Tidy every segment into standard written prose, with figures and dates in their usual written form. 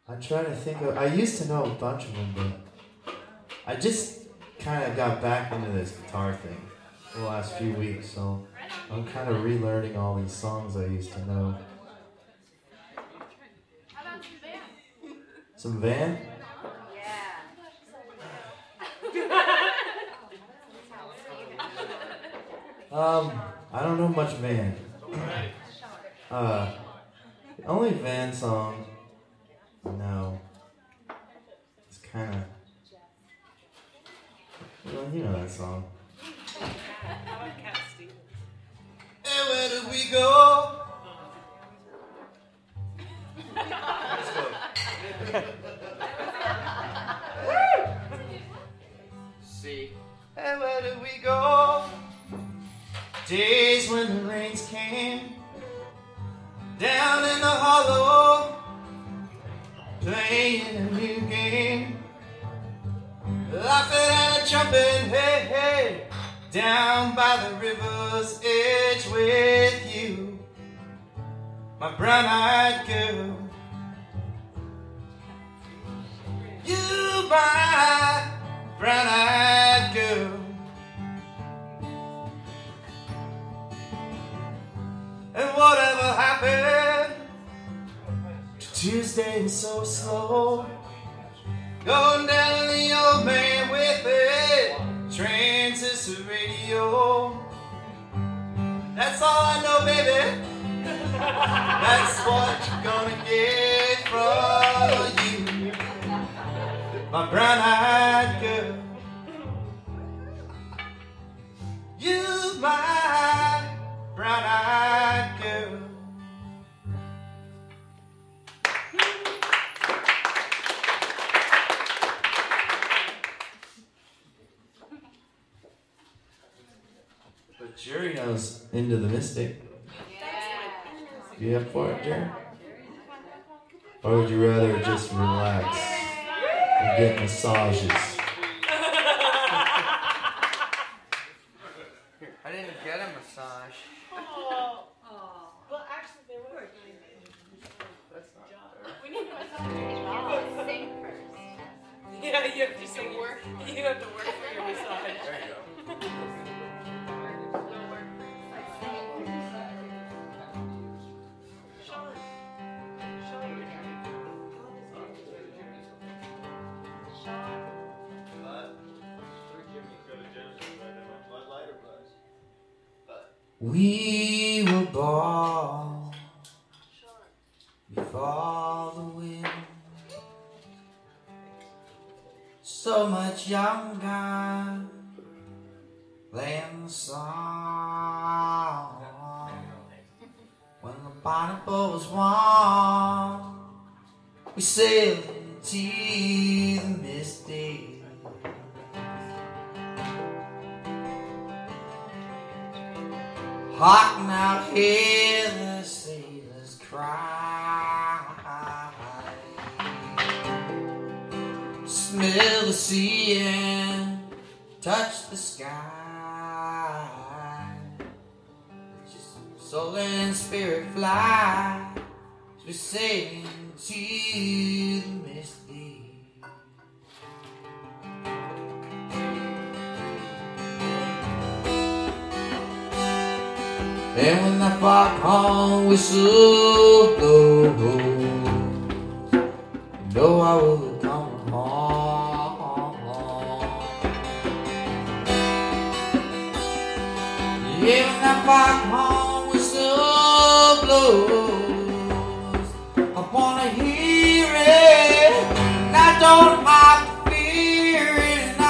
I'm trying to think of. I used to know a bunch of them, but I just kind of got back into this guitar thing the last few weeks, so I'm kind of relearning all these songs I used to know. How about some Van? Some Van? I don't know much Van. Only Van song. No. It's kind of. Well, you know that song. How about Cat Stevens? And where do we go? Let's go. See. And where do we go? Days when the rains came down in the hollow, playing a new game, laughing and jumping, hey, hey, down by the river's edge with you, my brown-eyed girl. You, my brown-eyed girl. And whatever happened to Tuesday was so slow, going down the old man with it, transistor radio. That's all I know, baby. That's what you're gonna get from you, my brown-eyed girl. You, my brown-eyed girl. But Jerry knows Into the Mystic. You up for it, Jerry? Or would you rather just relax and get massages? I didn't get a massage. Oh. Well, actually, they were. That's not fair. We need to Sing first. Yeah, you have to sing work. You have to work for your massage. There you go. We were born before the wind, so much younger than the sun. When the pineapple was warm, we sailed into the misty. Hot now, hear the sailors cry. Smell the sea and touch the sky. Just soul and spirit fly as we sail into the misty. And when that foghorn whistle blows, you know I will come home. Yeah, when that foghorn whistle blows, I wanna hear it, and I don't have to fear it, and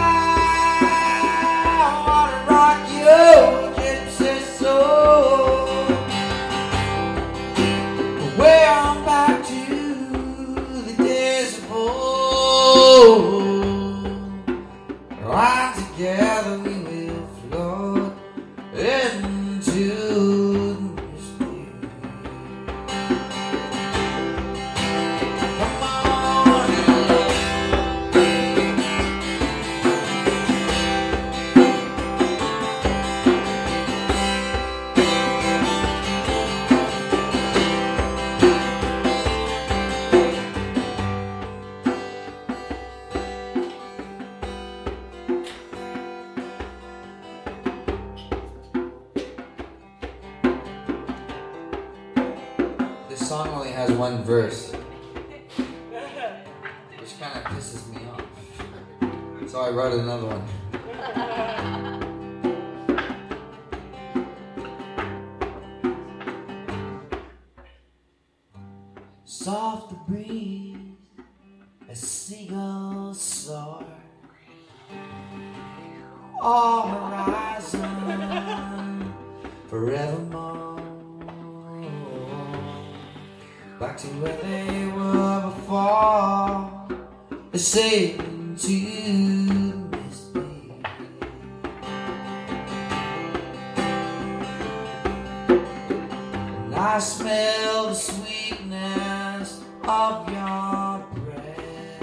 I wanna rock you. Way on back to the desert pole. Right together we will float into the mystery. Come on, has one verse, which kind of pisses me off. So I wrote another one. Soft the breeze, a seagull soar, all horizon forevermore. Back to where they were before, they sailing to the misty. And I smell the sweetness of your breath.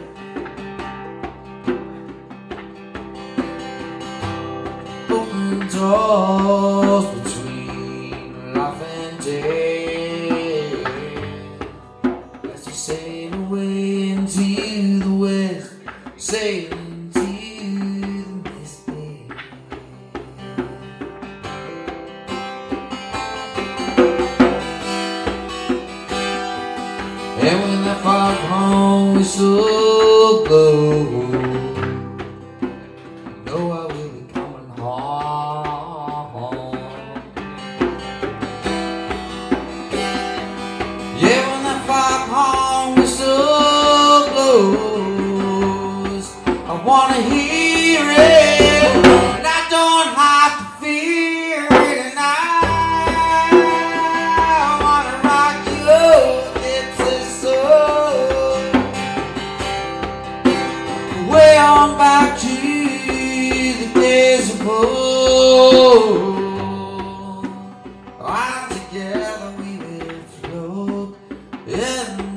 Open doors between life and death, as you sail away into the west, sailing to the misty. And when that foghorn whistle blows, you know I will be coming home. Yeah, when that foghorn whistle blows, I wanna hear it, and I don't have to fear it, and I wanna rock your lips and soul, way on back to the days of old. While together we will float in